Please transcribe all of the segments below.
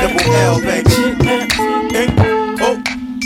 double L, baby. Oh,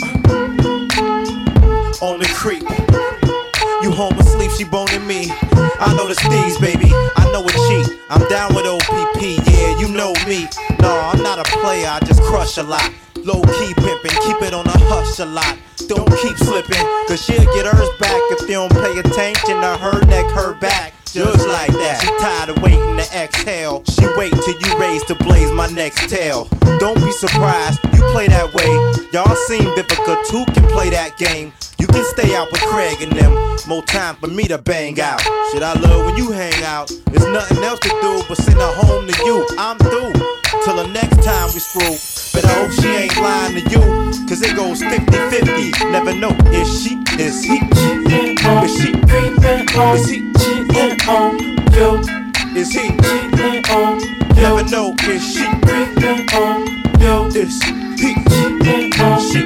on the creep. You home asleep, she boning me. I know the steez, baby. I know a cheat. I'm down with OPP, yeah, you know me. Nah, I'm not a player, I just crush a lot. Low key pimpin', keep it on a hush a lot. Don't keep slipping, cause she'll get hers back if you don't pay attention to her neck, her back. Just like that. She tired of waiting to exhale. She wait till you raise to blaze my next tail. Don't be surprised, you play that way. Y'all seen Vivica too can play that game. You can stay out with Craig and them. More time for me to bang out. Shit, I love when you hang out. There's nothing else to do but send her home to you. I'm through. Till the next time we screw. But I hope she ain't lying to you. Cause it goes 50-50. Never know. Is she? Is he? Is she? Is he? On you. Is he? On you. Never know. Is she? On you. Is he? She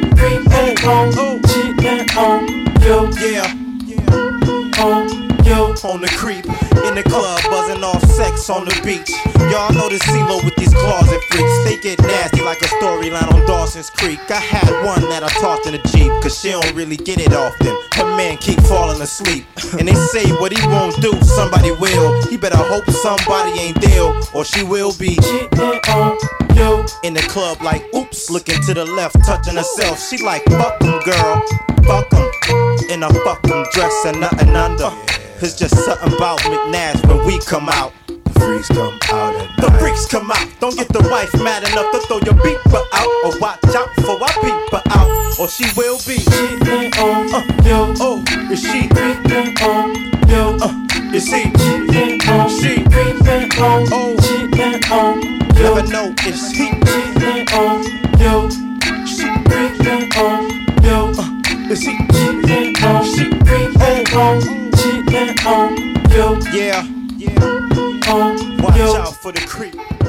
on you. Yeah. On you. On the creep, in the club, buzzing off sex on the beach. Y'all know the CeeLo with these closet freaks. They get nasty like a storyline on Dawson's Creek. I had one that I tossed in the Jeep, cause she don't really get it often. Her man keep falling asleep. And they say what he won't do, somebody will. He better hope somebody ain't there, or she will be. On you. In the club like, oops, looking to the left, touching herself. She like, fuck 'em, girl, fuck 'em. In a fuck 'em dress and nothing under. It's just something about McNash when we come out. The freaks come out at The night. freaks come out. Don't get the wife mad enough to throw your beeper out. Or watch out for I peep her out. Or she will be. On you. Oh, is she? On you. Is he? On She? on Oh, on never you. know. Is he? On you. She? On you. Is he? On you. Yeah. On Watch you. out for the creep.